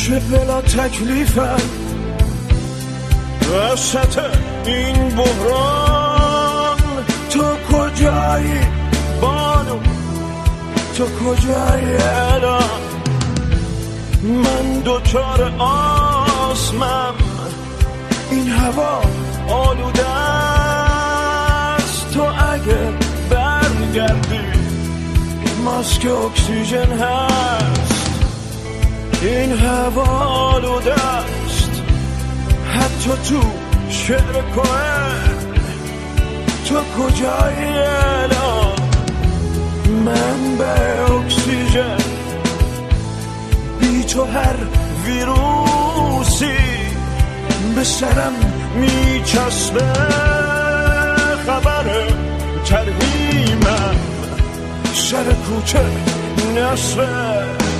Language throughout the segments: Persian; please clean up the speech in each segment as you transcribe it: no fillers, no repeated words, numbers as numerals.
چه بلا تکلیفم وسط این بحران. تو کجایی بانو، تو کجایی الان؟ من دوچار آسمم، این هوا آلوده است. تو اگه برگردی ماسک اکسیژن هست. این هوا آلوده است حتی تو شعر کوهن. تو کجایی الان؟ من به اکسیژن بی تو هر ویروسی به سرم میچسبه. خبر ترهیمم سر کوچه نصفه.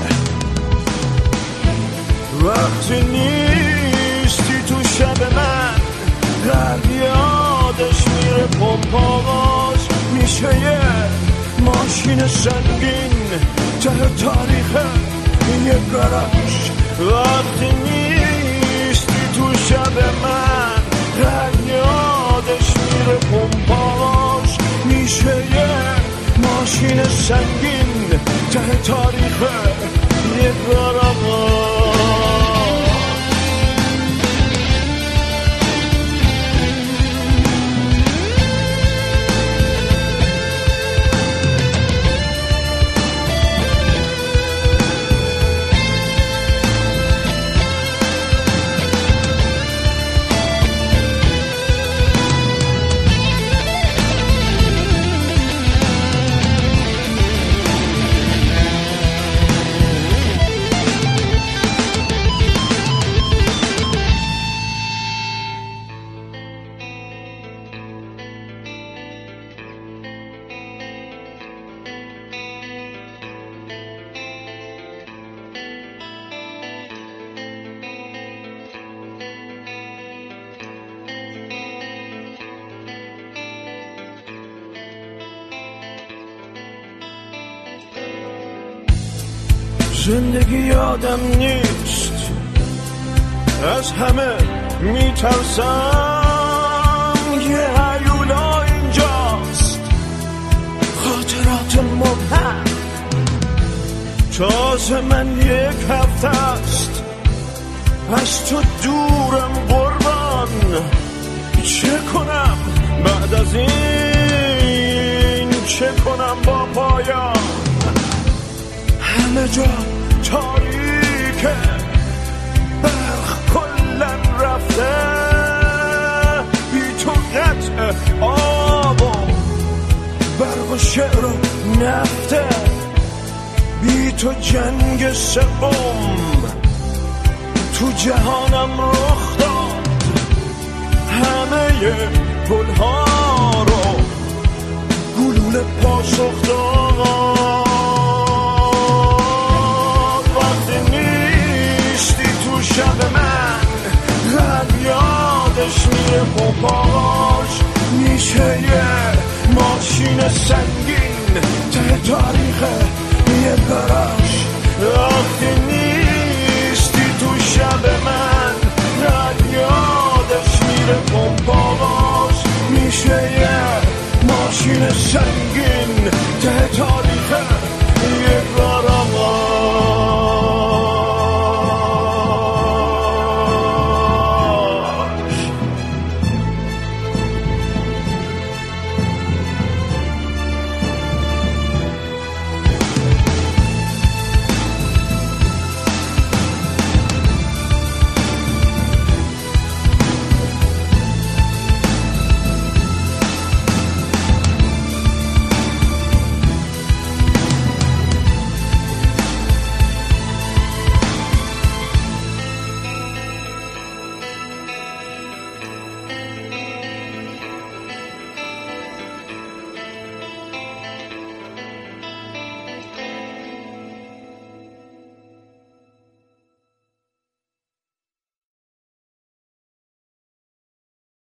وقتی نیستی تو شب من قلب یادش میره پمپاغاز. میشه یه ماشین سنگین ته تاریخ یه گاراژ. وقتی نیستی تو شب من قلب یادش میره پمپاغاز. میشه یه ماشین سنگین ته تاریخ یه گاراژ. زندگی یادم نیست، از همه میترسم. یه هیولا اینجاست، خاطرات مبهم. تازه من یک هفته است از تو دورم قربان. چه کنم بعد از این؟ چه کنم با پایان؟ همه جا تاریکه، برق کلن رفته. بی تو قطع آب و برق و شعر و نفته. بی تو جنگ سوم تو جهانم رخ داد. همه گلها رو گلوله پاسخ داد. شب من قلب یادش میره پاپاش. میشه یه ماشین سنگین ته تاریخ یه گاراژ. وقتی نیستی تو شب من قلب یادش میره پاپاش. میشه یه ماشین سنگین